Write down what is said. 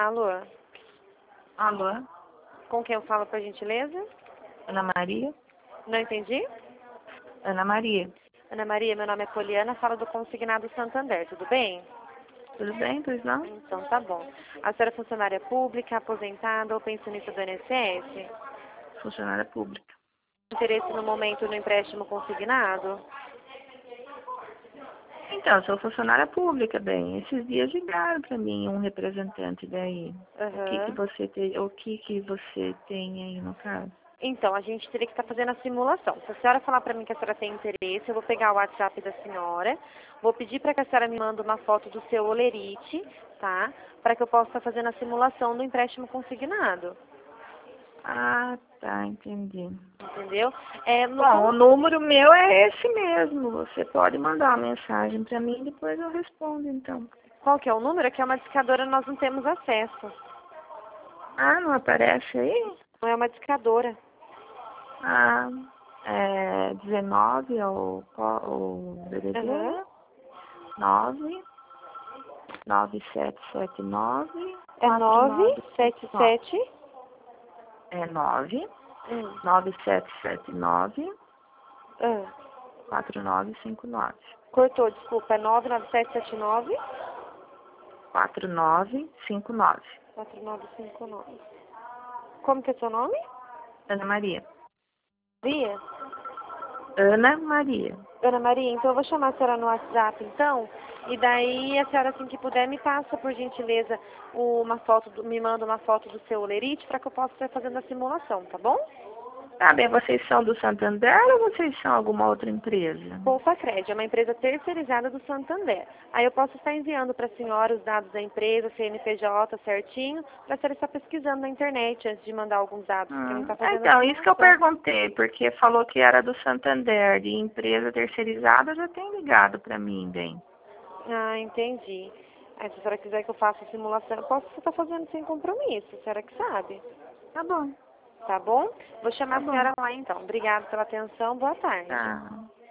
Alô? Alô? Com quem eu falo, por gentileza? Ana Maria? Não entendi? Ana Maria. Ana Maria, meu nome é Poliana, falo do Consignado Santander, tudo bem? Tudo bem, pois não? Então tá bom. A senhora é funcionária pública, aposentada ou pensionista do INSS? Funcionária pública. Interesse no momento no empréstimo consignado? Então, eu sou funcionária pública, bem. Esses dias ligaram para mim um representante daí. Aham. O que que você tem aí no caso? Então, a gente teria que estar fazendo a simulação. Se a senhora falar para mim que a senhora tem interesse, eu vou pegar o WhatsApp da senhora, vou pedir para que a senhora me mande uma foto do seu olerite, tá? Para que eu possa estar fazendo a simulação do empréstimo consignado. Ah, tá, entendi. Entendeu? Bom, o número meu é esse mesmo. Você pode mandar uma mensagem para mim e depois eu respondo, então. Qual que é o número? Que é uma discadora, nós não temos acesso. Ah, não aparece aí? Não é uma discadora. Ah, é 19 é o BBB, Aham. né? 9 9779 É 4959. 977. É 9 Hum. 9779 Ah. 4959. Cortou, desculpa. É 99779 4959. 4959. Como que é seu nome? Ana Maria. Maria? Ana Maria. Ana Maria, então eu vou chamar a senhora no WhatsApp, então, e daí a senhora, assim que puder, me passa, por gentileza, uma foto, me manda uma foto do seu olerite para que eu possa estar fazendo a simulação, tá bom? Tá bem, vocês são do Santander ou vocês são alguma outra empresa? Bolsa Cred é uma empresa terceirizada do Santander. Aí eu posso estar enviando para a senhora os dados da empresa, CNPJ certinho, para a senhora estar pesquisando na internet antes de mandar alguns dados, porque não está fazendo a Então, isso que eu simulação. perguntei, porque falou que era do Santander, de empresa terceirizada, já tem ligado para mim, bem. Ah, entendi. Aí, se a senhora quiser que eu faça a simulação, eu posso estar fazendo sem compromisso, a senhora que sabe. Tá bom, Tá bom? Vou chamar tá a bom. senhora lá então. Obrigada pela atenção. Boa tarde. Tá.